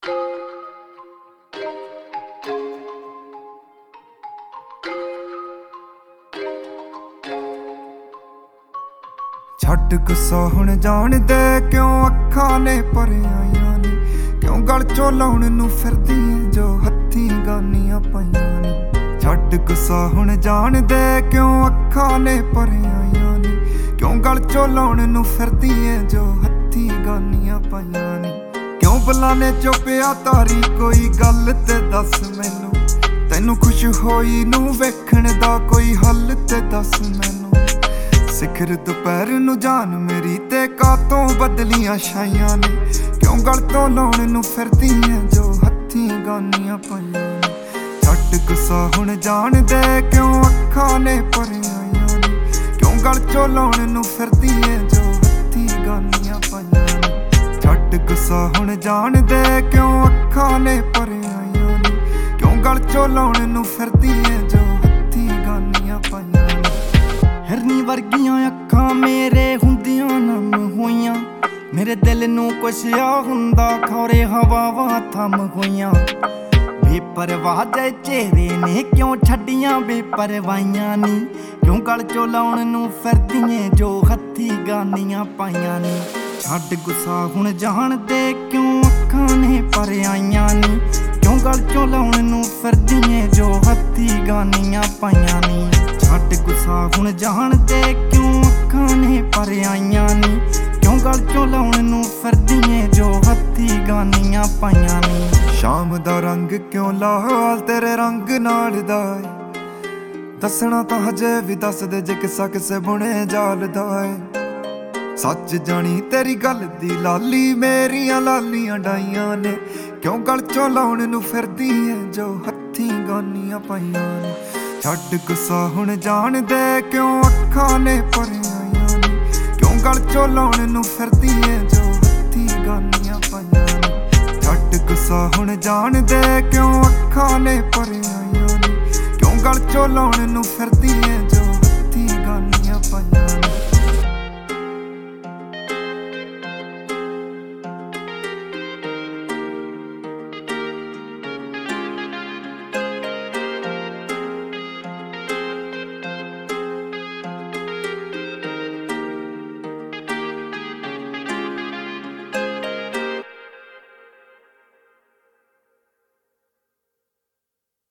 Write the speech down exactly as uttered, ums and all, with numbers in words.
ਛੱਡ ਗੁੱਸਾ ਹੁਣ ਜਾਣ ਦੇ ਕਿਉਂ ਅੱਖਾਂ ਨੇ ਭਰਿਆਈਆਂ ਨੀ, ਕਿਉਂ ਗਲ ਚੋਂ ਲਾਉਣ ਨੂੰ ਫਿਰਦੀ ਏ ਜੋ ਹੱਥੀਂ ਗਾਨੀਆਂ ਪਾਈਆਂ ਨੀ। ਛੱਡ ਗੁੱਸਾ ਹੁਣ ਜਾਣ ਦੇ ਕਿਉਂ ਅੱਖਾਂ ਨੇ ਭਰਿਆਈਆਂ ਨੀ, ਕਿਉਂ ਗਲ ਚੋਂ ਲਾਉਣ ਨੂੰ ਫਿਰਦੀ ਏ ਜੋ ਹੱਥੀਂ ਗਾਨੀਆਂ ਪਾਈਆਂ ਨੀ। ਕਿਉਂ ਬੁਲਾਨੇ ਚੁੱਪਿਆ ਤਾਰੀ ਕੋਈ ਗੱਲ ਤੇ ਦੱਸ ਮੈਨੂੰ, ਤੈਨੂੰ ਖੁਸ਼ ਹੋਈ ਨੂੰ ਵੇਖਣ ਦਾ ਕੋਈ ਹੱਲ ਤੇ ਦੱਸ ਮੈਨੂੰ। ਸਿਖਰ ਦੁਪਹਿਰ ਨੂੰ ਜਾਨ ਮੇਰੀ ਤੇ ਕਾਤੋਂ ਬਦਲੀਆਂ ਛਾਈਆਂ ਨੇ, ਕਿਉਂ ਗਲ ਤੋਂ ਲਾਉਣ ਨੂੰ ਫਿਰਦੀ ਏ ਜੋ ਹੱਥੀਂ ਗਾਨੀਆਂ ਪਾਈਆਂ ਨੇ। ਛੱਡ ਗੁੱਸਾ ਹੁਣ ਜਾਣ ਦੇ ਕਿਉਂ ਅੱਖਾਂ ਨੇ ਭਰਿਆਈਆਂ ਨੇ, ਕਿਉਂ ਗਲ ਚੋਂ ਲਾਉਣ ਨੂੰ ਫਿਰਦੀ ਏ ਜੋ ਹੱਥੀਂ ਗਾਨੀਆਂ ਪਾਈਆਂ ਨੇ। ਛੱਡ ਗੁੱਸਾ ਹੁਣ ਜਾਣ ਦੇ ਕਿਉਂ ਅੱਖਾਂ ਨੇ ਭਰਿਆਈਆਂ ਨੇ, ਕਿਉਂ ਗਲ ਚੋਂ ਲਾਉਣ ਨੂੰ ਫਿਰਦੀ ਏ ਜੋ ਹੱਥੀਂ ਗਾਨੀਆਂ ਪਾਈਆਂ ਨੇ। ਹਿਰਨੀ ਵਰਗੀਆਂ ਅੱਖਾਂ ਮੇਰੇ ਹੁੰਦੀਆਂ ਨਮ ਹੋਈਆਂ, ਮੇਰੇ ਦਿਲ ਨੂੰ ਕੁਛ ਆ ਹੁੰਦਾ ਖੌਰੇ ਹਵਾਵਾਂ ਥੰਮ ਹੋਈਆਂ। ਬੇਪਰਵਾਹ ਦੇ ਚਿਹਰੇ ਨੇ ਕਿਉਂ ਛੱਡੀਆਂ ਬੇਪਰਵਾਹੀਆਂ ਨੀ, ਕਿਉਂ ਗਲ ਚੋਂ ਲਾਉਣ ਨੂੰ ਫਿਰਦੀਆਂ ਜੋ ਹੱਥੀਂ ਗਾਨੀਆਂ ਪਾਈਆਂ ਨੀ। ਛੱਡ ਗੁੱਸਾ ਹੁਣ ਜਾਣ ਦੇ ਕਿਉਂ ਅੱਖਾਂ ਨੇ ਭਰਿਆਈਆਂ ਨੀ, ਕਿਉਂ ਗਲ ਚੋਂ ਲਾਉਣ ਨੂੰ ਫਿਰਦੀਆਂ ਜੋ ਹੱਥੀਂ ਗਾਨੀਆਂ ਪਾਈਆਂ ਨੀ। ਛੱਡ ਗੁੱਸਾ ਹੁਣ ਜਾਣ ਦੇ ਕਿਉਂ ਅੱਖਾਂ ਨੇ ਭਰਿਆਈਆਂ ਨੀ, ਕਿਉਂ ਗਲ ਚੋਂ ਲਾਉਣ ਨੂੰ ਫਿਰਦੀਆਂ ਜੋ ਹੱਥੀਂ ਗਾਨੀਆਂ ਪਾਈਆਂ ਨੀ। ਸ਼ਾਮ ਦਾ ਰੰਗ ਕਿਉਂ ਲਾਲ ਤੇਰੇ ਰੰਗ ਨਾਲ ਦਾ ਏ, ਦੱਸਣਾ ਤਾਂ ਹਜੇ ਵੀ ਦੱਸ ਦੇ ਜੇ ਕਿੱਸਾ ਕਿਸੇ ਬੁਣੇ ਜਾਲ ਦਾ ਏ। ਸੱਚ ਜਾਣੀ ਤੇਰੀ ਗੱਲ ਦੀ ਲਾਲੀ ਮੇਰੀਆਂ ਲਾਲੀਆਂ ਡਾਈਆਂ ਨੇ, ਕਿਉਂ ਗਲ ਚੋਂ ਲਾਉਣ ਨੂੰ ਫਿਰਦੀ ਏ ਜੋ ਹੱਥੀਂ ਗਾਨੀਆਂ ਪਾਈਆਂ ਨੇ। ਛੱਡ ਗੁੱਸਾ ਹੁਣ ਜਾਣ ਦੇ ਕਿਉਂ ਅੱਖਾਂ ਨੇ ਭਰਿਆਈਆਂ ਨੇ, ਕਿਉਂ ਗਲ ਚੋਂ ਲਾਉਣ ਨੂੰ ਫਿਰਦੀ ਏ ਜੋ ਹੱਥੀਂ ਗਾਨੀਆਂ ਪਾਈਆਂ ਨੇ। ਛੱਡ ਗੁੱਸਾ ਹੁਣ ਜਾਣ ਦੇ ਕਿਉਂ ਅੱਖਾਂ ਨੇ ਭਰਿਆਈਆਂ ਨੇ, ਕਿਉਂ ਗਲ ਚੋਂ ਲਾਉਣ ਨੂੰ ਫਿਰਦੀ ਏ ਜੋ